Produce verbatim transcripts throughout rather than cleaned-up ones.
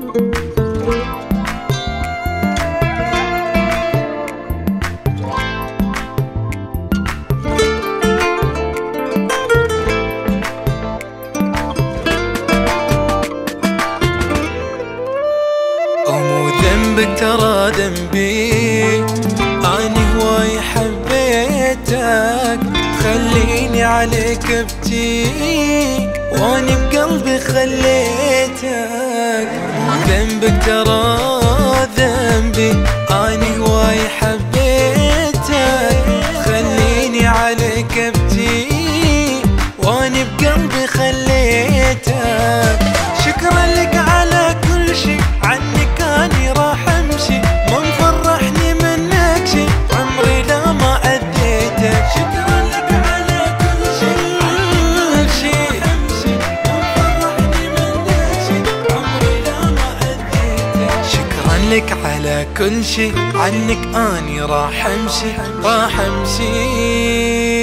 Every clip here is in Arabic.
ذنبك ترى ذنبي، أنا هواي حبيتك، خليني عليك ابكي وأنا بقلبي خليتك. ذنبك ترى ذنبي، أنا هواي حبيتك، خليني عليك ابكي وأنا بقلبي خليتك. شكرا لك على كل شي، عنك أني راح أمشي، ما مفرحني منك شي، عمري لا ما أديتك. شكرا لك على كل شي، عنك راح أمشي، ما مفرحني منك شي، عمري لا ما أديتك. شكرا لك على كل شي، عنك أني راح أمشي راح أمشي.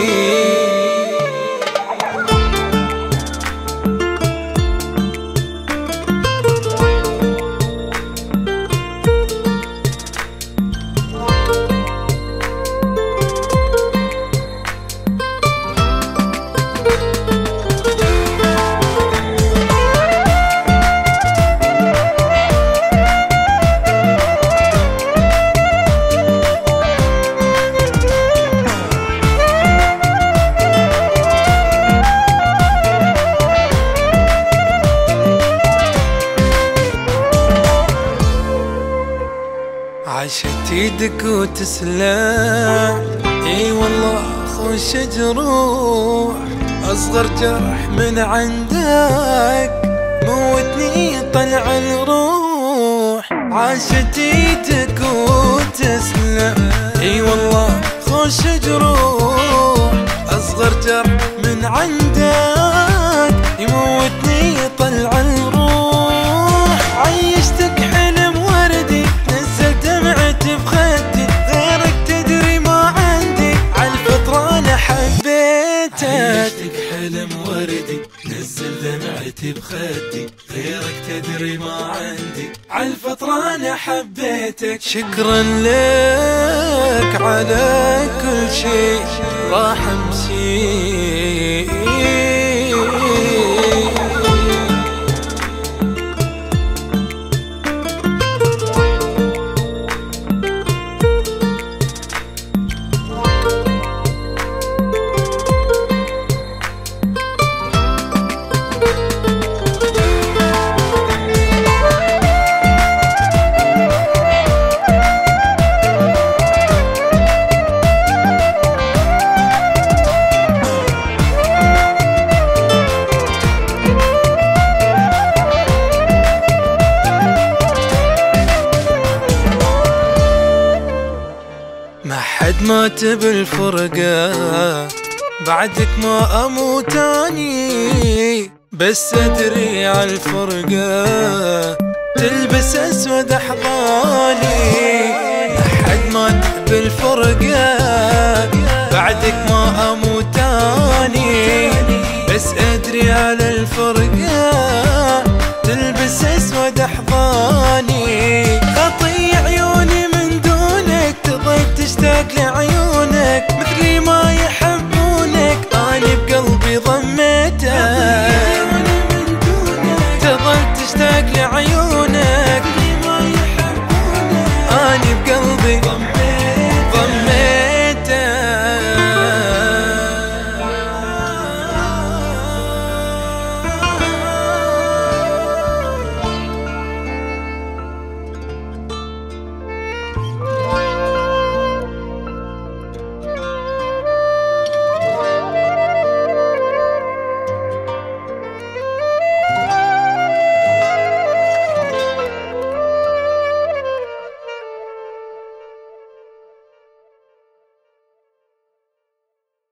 عاشت ايدك وتسلم، اي والله خوش جروح، اصغر جرح من عندك موتني طلع الروح. عاشت ايدك وتسلم، اي والله خوش جروح، اصغر جرح من عندك يموتني طلع الروح. عيشتك حلم وردي، نزلت دمعتي بخدي، غيرك تدري ما عندي، عالفطرة انا حبيتك. عيشتك حلم وردي، نزل دمعتي بخدي، غيرك تدري ما عندي، عالفطرة انا حبيتك. شكرا لك على كل شي، راح امشي. ما حد مات بالفرقة، بعدك ما أموت أني، بس أدري عالفرقة تلبس أسود أحضاني. ما حد مات بالفرقة، بعدك ما أموت أني، بس أدري على الفرقة تلبس أسود أحضاني. خطي عيوني من دونك، تظل تشتاق لعيونك،